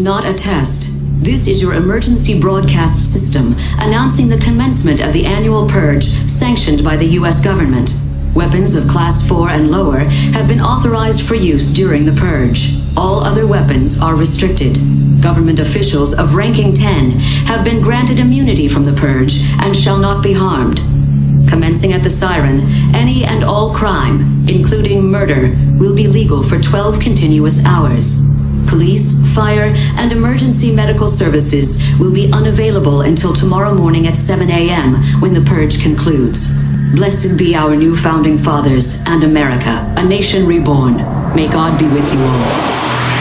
not a test. This is your emergency broadcast system announcing the commencement of the annual purge sanctioned by the U.S. government. Weapons of Class 4 and lower have been authorized for use during the purge. All other weapons are restricted. Government officials of ranking 10 have been granted immunity from the purge and shall not be harmed. Commencing at the siren, any and all crime, including murder, will be legal for 12 continuous hours. Police, fire, and emergency medical services will be unavailable until tomorrow morning at 7 a.m. when the purge concludes. Blessed be our new founding fathers and America, a nation reborn. May God be with you all.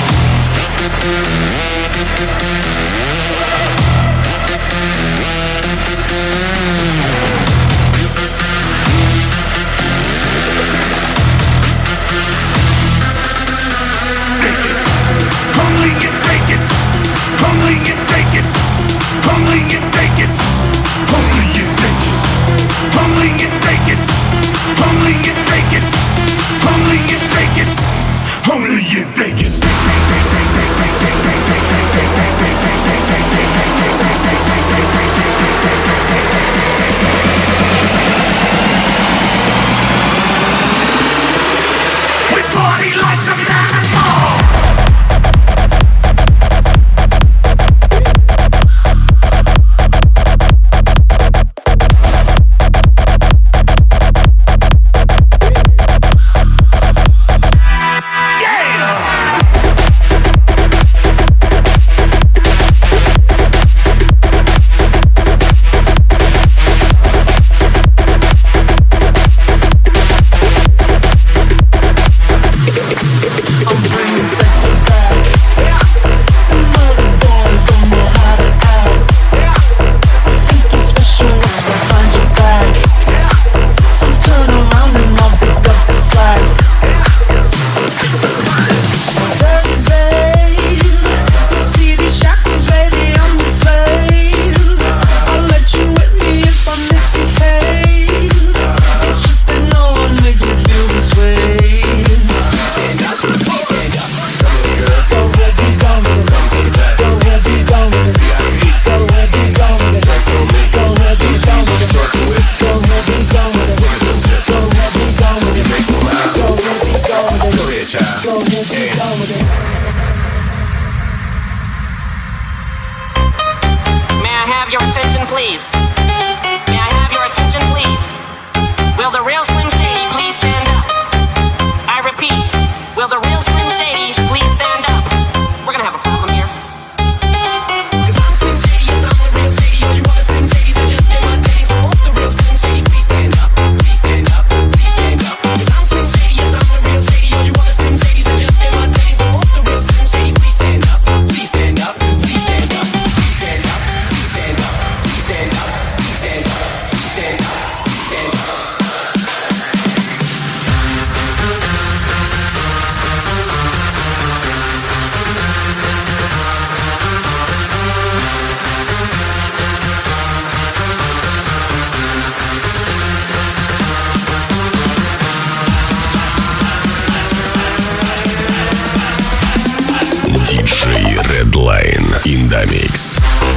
In the mix.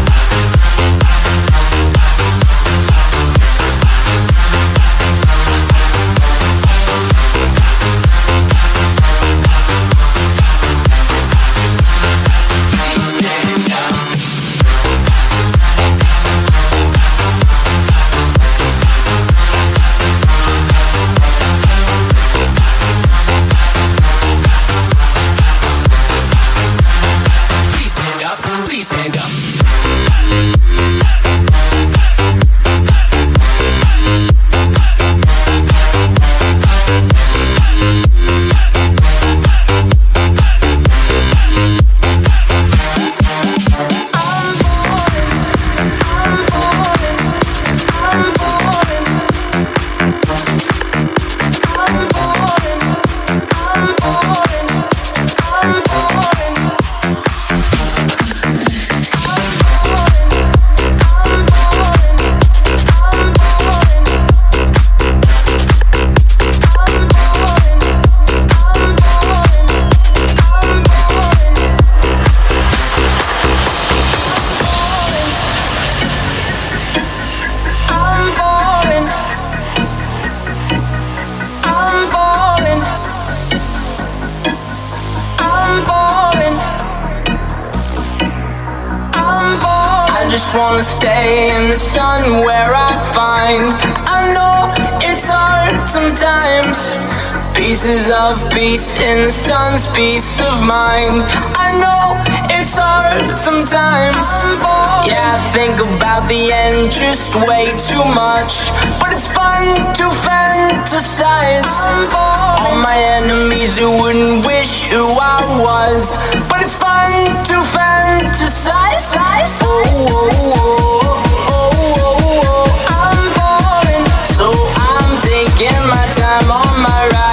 Please stand up. just wanna stay in the sun where I find. I know it's hard sometimes. Pieces of peace in the sun's peace of mind. I know it's hard sometimes. Yeah, I think about the end just way too much, but it's fun to fantasize. All my enemies who wouldn't wish who I was, but it's fun to fantasize. Oh, oh, oh, oh, oh, I'm falling, so I'm taking my time on my ride.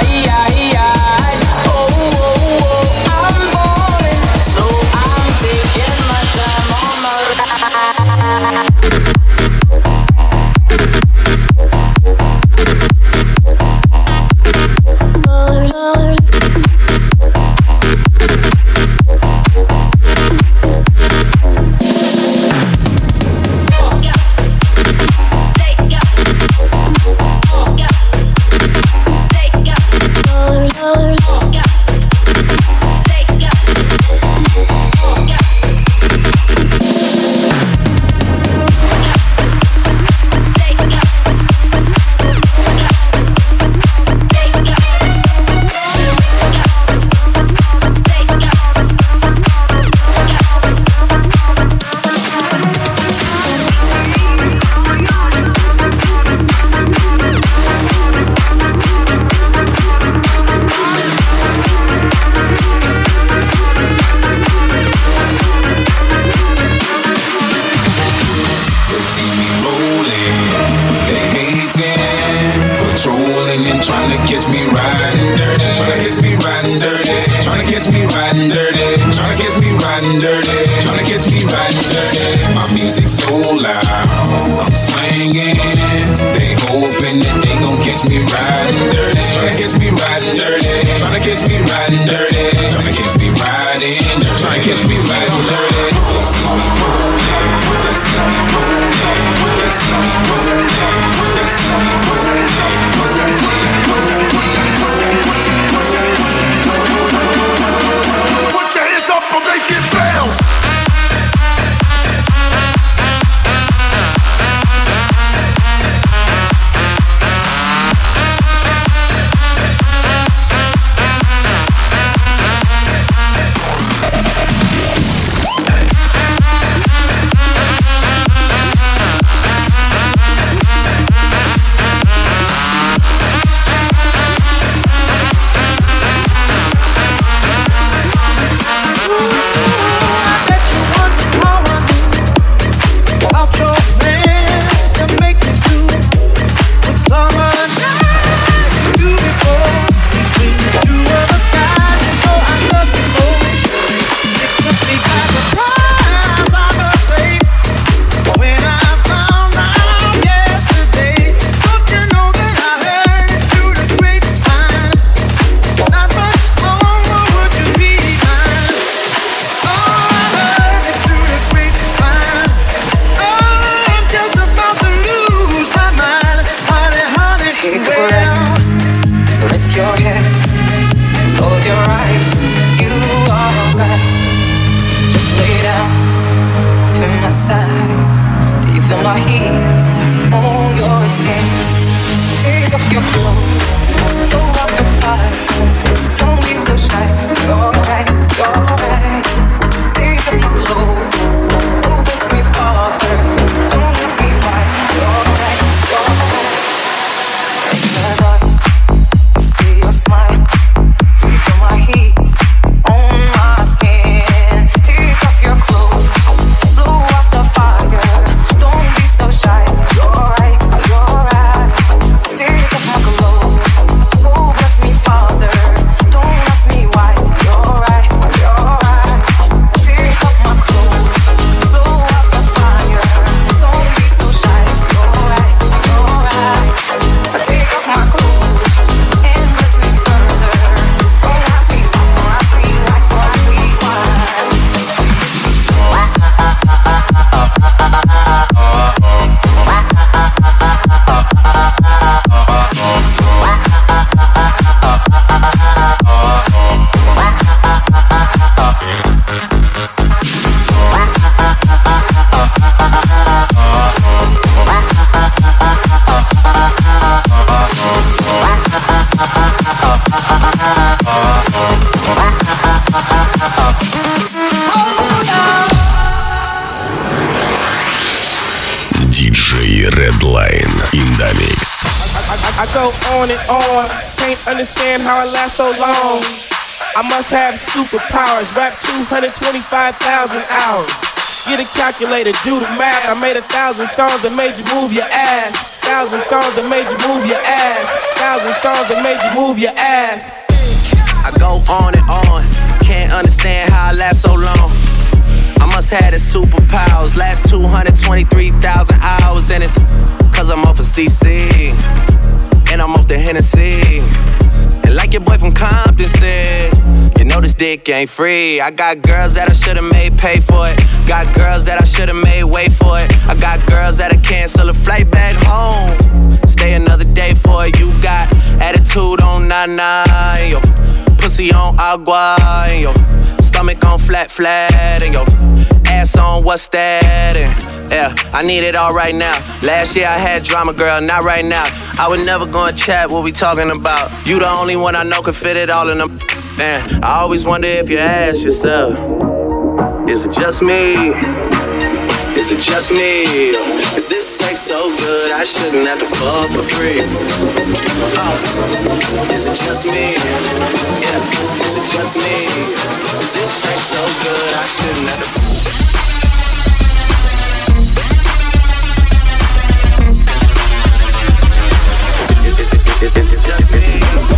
Oh, oh, oh, I'm falling, so I'm taking my time on my ride. Take off my clothes. I go on and on, can't understand how I last so long. I must have superpowers, rap 225,000 hours. Get a calculator, do the math. I made 1,000 songs that made you move your ass. 1,000 songs that made you move your ass. 1,000 songs that made you move your ass. I go on and on, can't understand how I last so long. I must have the superpowers, last 223,000 hours. And it's cause I'm off of CC, and I'm off the Hennessy. And like your boy from Compton said, you know this dick ain't free. I got girls that I should've made pay for it. Got girls that I should've made wait for it. I got girls that'll cancel a flight back home, stay another day for it. You got attitude on nana, and your pussy on agua, and your stomach on flat, and your ass on what's that? And yeah, I need it all right now. Last year I had drama, girl, not right now. I would never go and chat what we talking about. You the only one I know can fit it all in them. Man, I always wonder if you ask yourself, is it just me? Is it just me? Is this sex so good I shouldn't have to fuck for free? Is it just me? Yeah, is it just me? Is this sex so good I shouldn't have to Is it just me?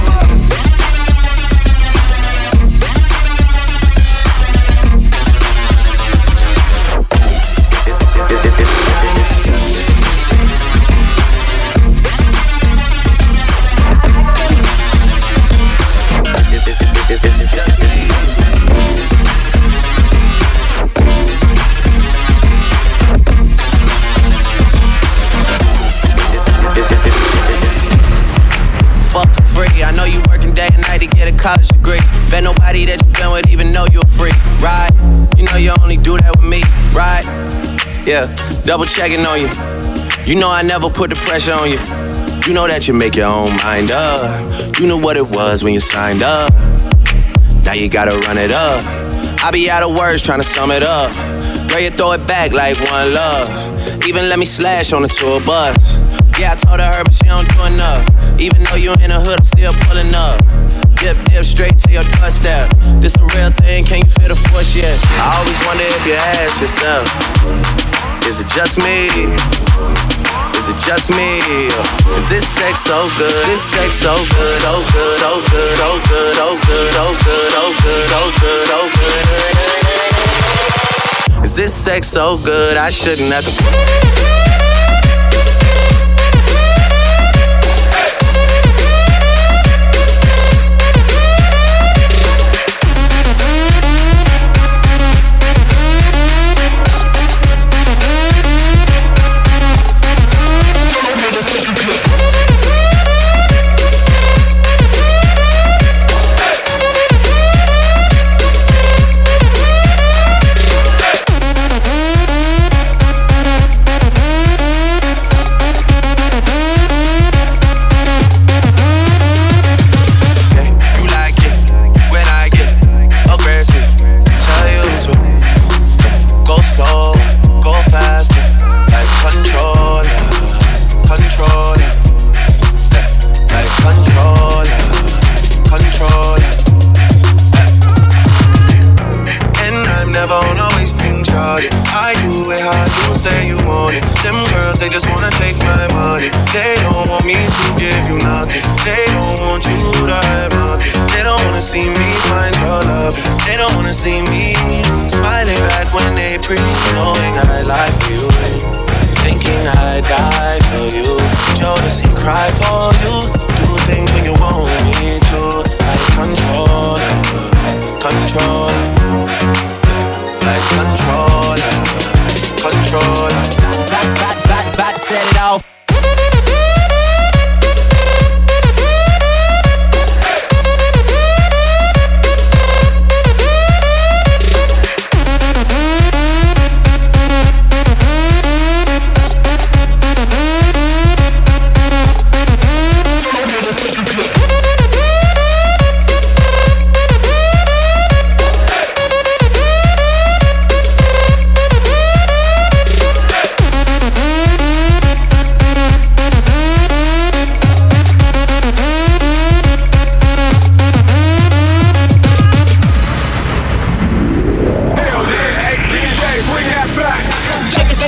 I know you working day and night to get a college degree. Bet nobody that you been with even know you're free, right? You know you only do that with me, right? Yeah, double checking on you. You know I never put the pressure on you. You know that you make your own mind up. You knew what it was when you signed up. Now you gotta run it up. I be out of words trying to sum it up. Girl, you throw it back like one love. Even let me slash on the tour bus. Yeah, I told her, but she don't do enough. Even though you in the hood, I'm still pulling up. Dip, straight to your doorstep. This a real thing, can you feel the force yet? I always wonder if you ask yourself, is it just me? Is it just me? Is this sex so good? This sex so good, oh good, oh good, oh good, oh good, oh good, oh good, oh good, oh good. Is this sex so good I shouldn't have to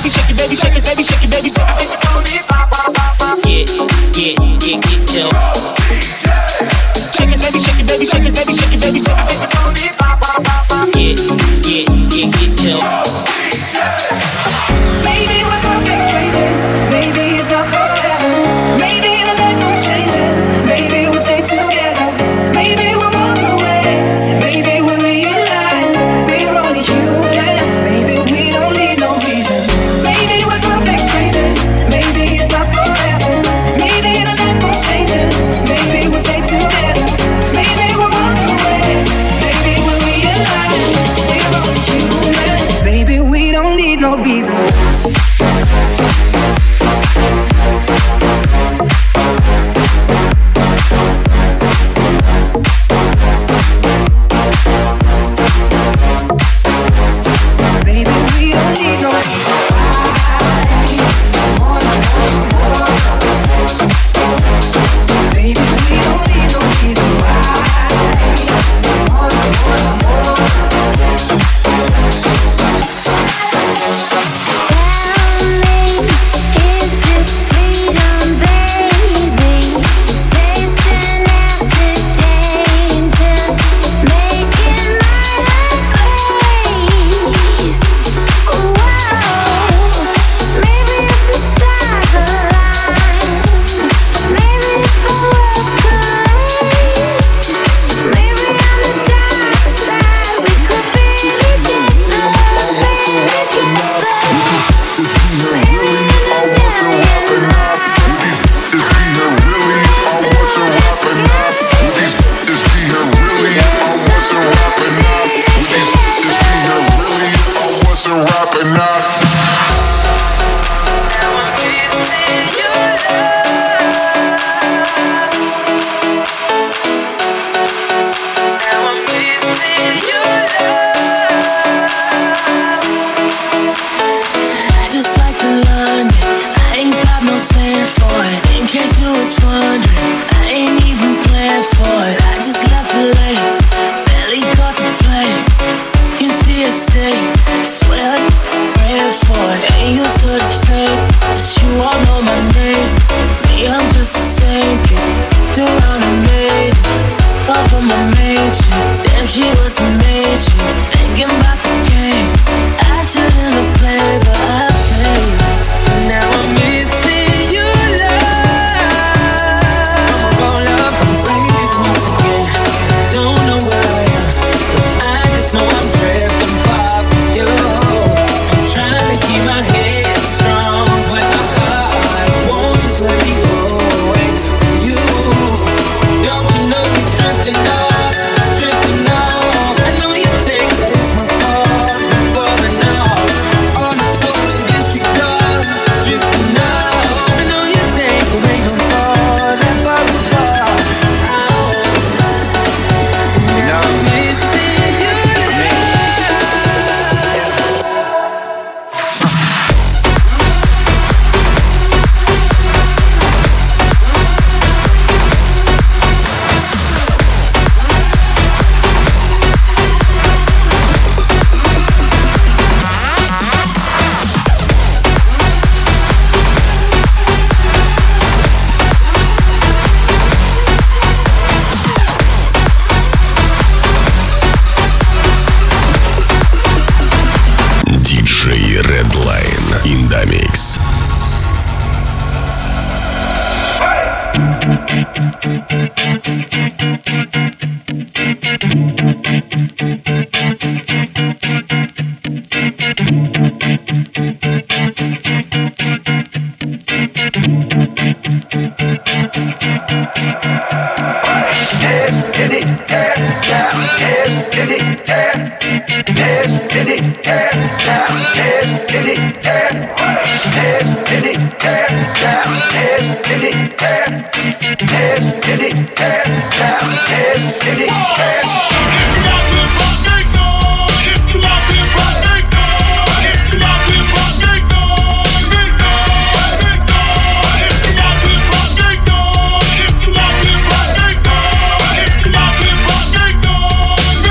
baby, shake it, baby, shake it, baby, shake it, baby. Get your. Shake it, baby, shake it, baby, shake it, baby, shake it, baby. Get your. Maybe we're perfect strangers. Maybe it's not forever. Maybe the night will change us. Maybe we'll stay together. Maybe we'll walk away. Maybe we'll realize we're only human. Maybe we don't need no reason. Maybe we're perfect strangers. Maybe it's not forever. Maybe the night will change us. Maybe we'll stay together. Maybe we'll walk away. Maybe we'll realize we're only human. Maybe we don't need no reason.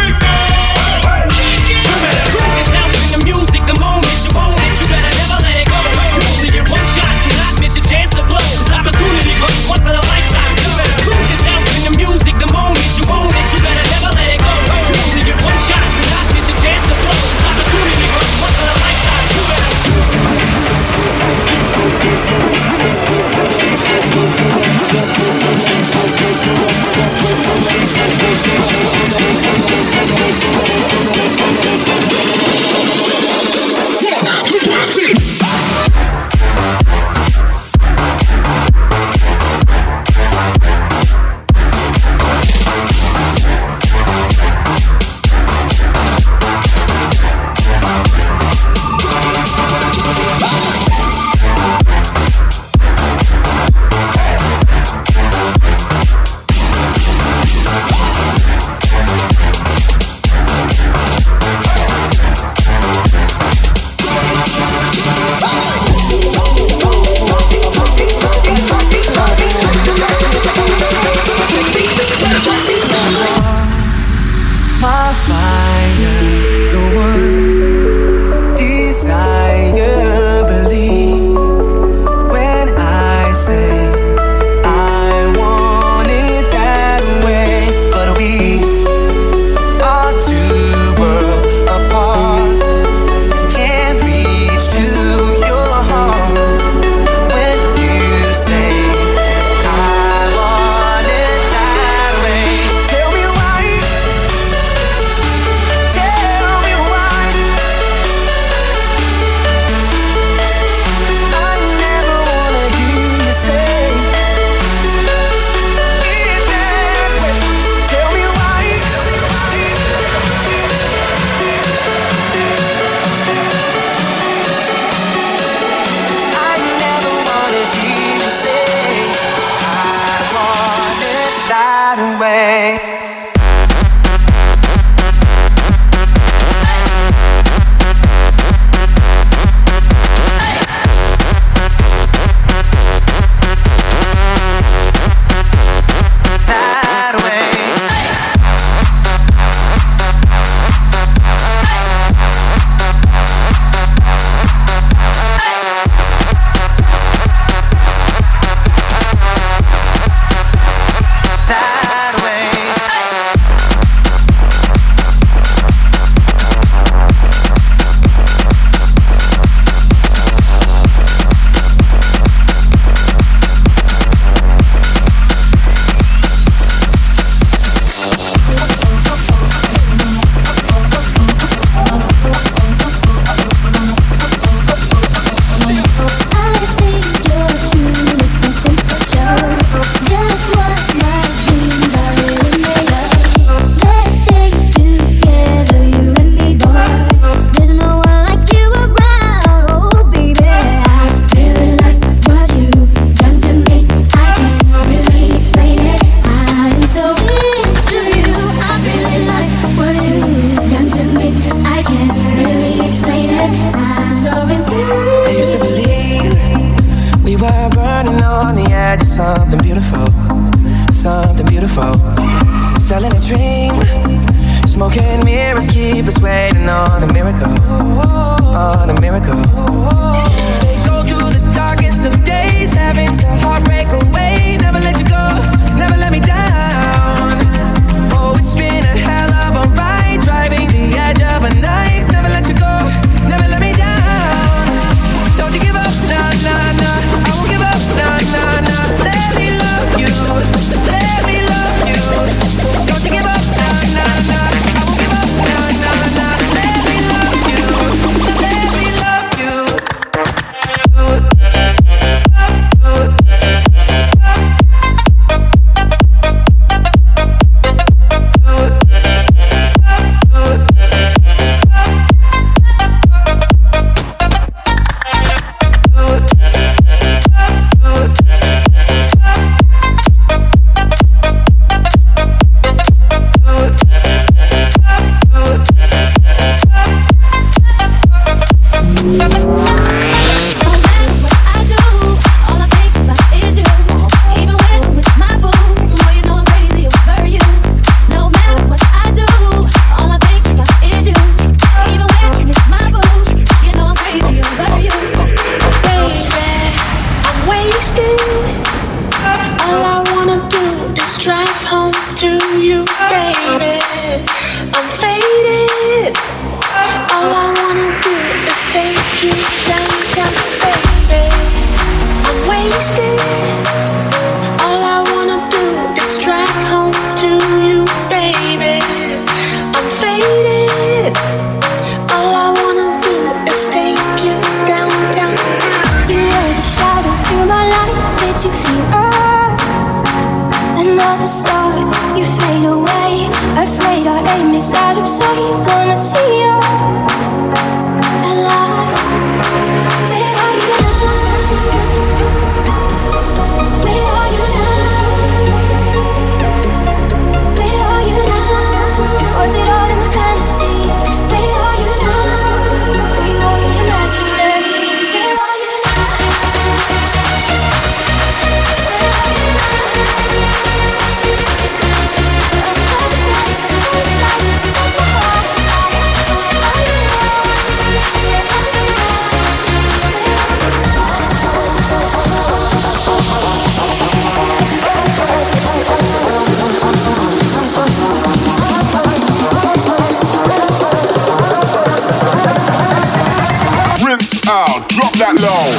Let it were burning on the edge of something beautiful, something beautiful. Selling a dream, smoking mirrors keep us waiting on a miracle, on a miracle. Say go through the darkest of days, having to heartbreak away. Never let you go, never let me down. Oh, it's been a hell of a ride, driving the edge of a knife. Never let you go, never let me down. Don't you give up, nah, nah, nah. I won't give up, nah, nah, nah. Let me love you, let me love you. Don't you give up, nah, nah, nah. I won't give up, nah, nah, nah. Let me love you, let me love you. Out, drop that low.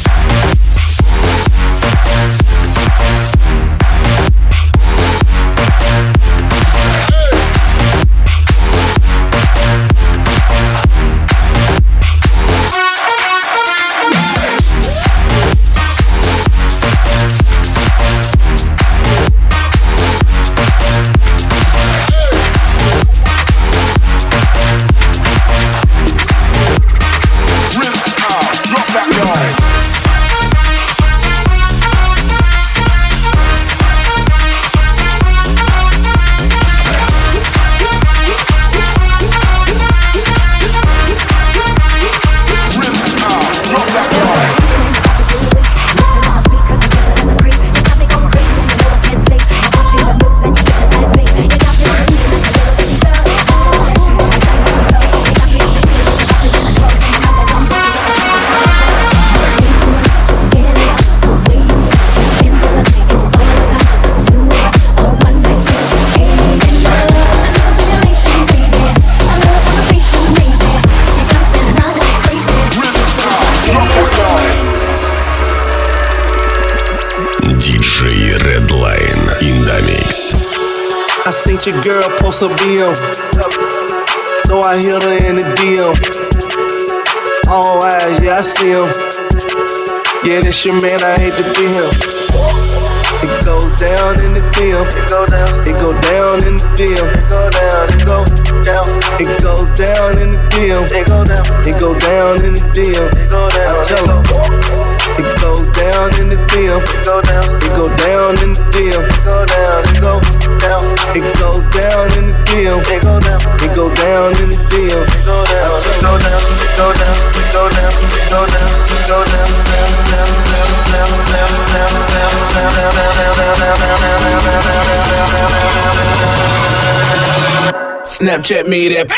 Your girl post a BM, so I hit her in the DM. All eyes, yeah, I see him. Yeah, this your man, I hate to be him. It goes down in the DM. It go down. It go down in the DM. It go down. It go down. It goes down in the DM. It go down. It go down in the DM. It go down. I tell him. It goes down in the DM. It go down. It go down in the DM. It go down. It go down. It goes down in the DM. It go down. It go down in the DM. It go down. It go down. It go down. It go down. It go down. It go down. Down. Down. Down. Down. Snapchat me that.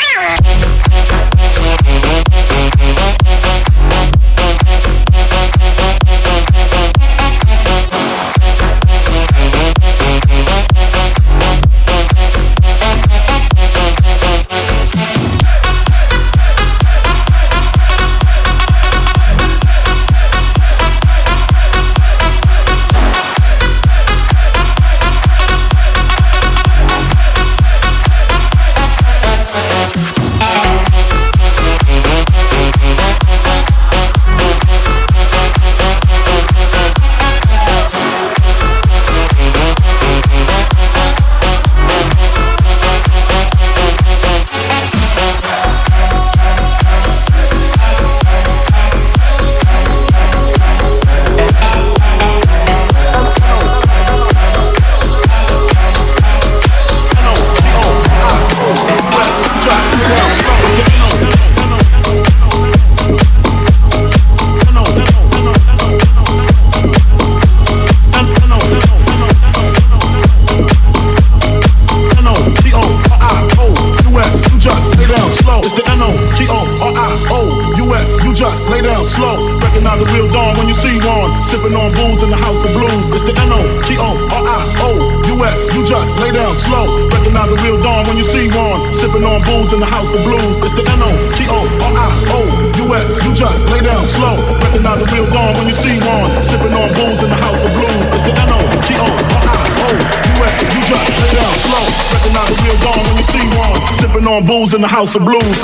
On booze in the house of blues.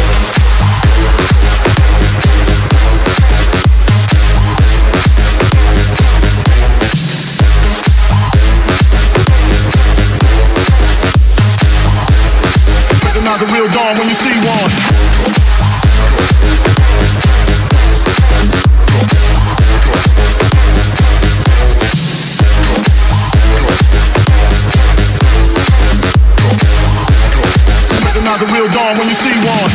Recognize the real dawn when you see one. Recognize the real dawn when you see one.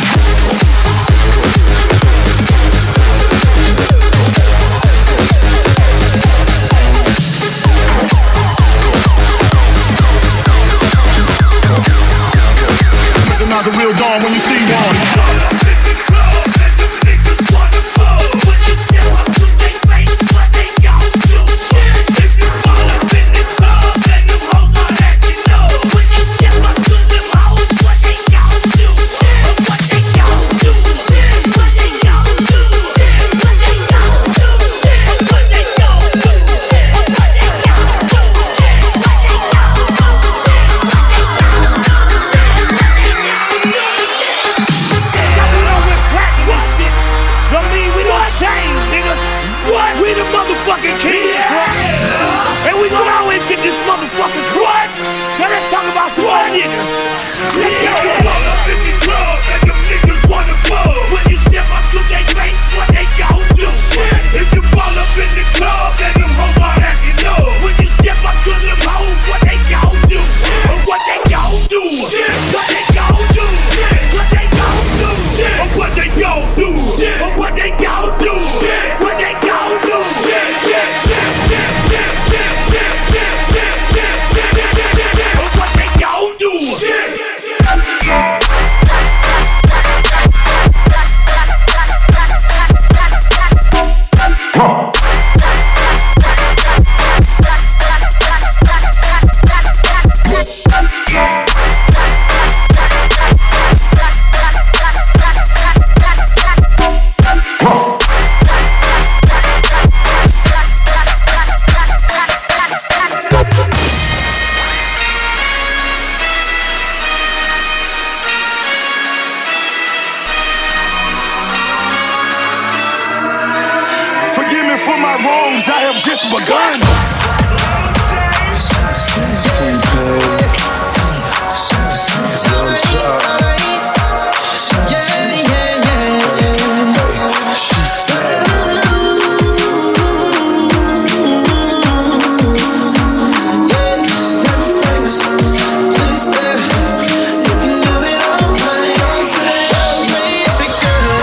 Recognize the real dawn when you see one.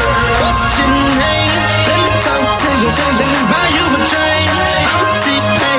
Buy you a train. I'm T-Pain.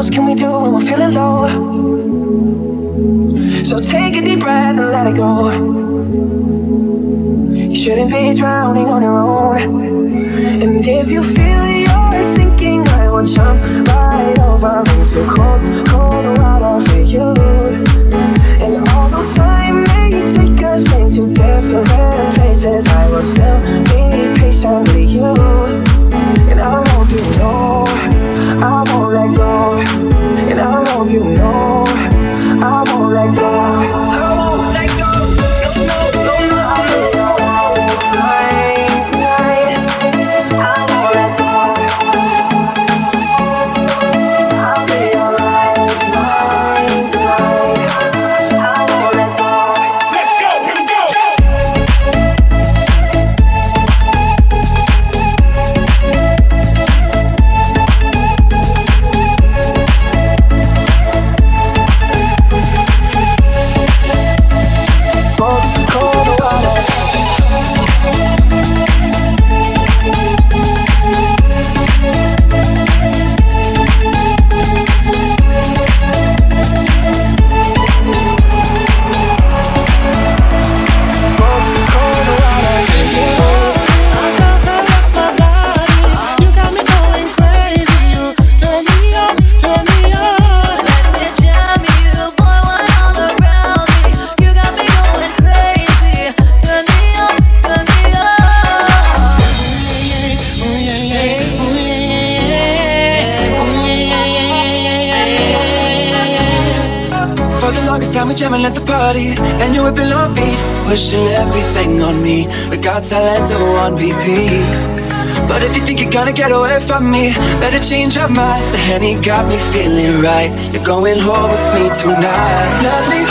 else can we do when we're feeling low? So take a deep breath and let it go. You shouldn't be drowning on your own. And if you feel you're sinking, I will jump right over into cold, cold water for you. And although time may take us into different places, I will still be patient with you. And I hope you know I won't let go. And I hope you know I won't let go. I won't let go. No, no, no, I'll be your lifeline tonight. I won't let go. I'll be your lifeline tonight. I won't let go. Let's go, here we go. Cold, cold water. For the longest time we jamming at the party, and you whipping on beat, pushing everything on me. We got Talento on repeat. But if you think you're gonna get away from me, better change your mind. The Henny got me feeling right. You're going home with me tonight. Let me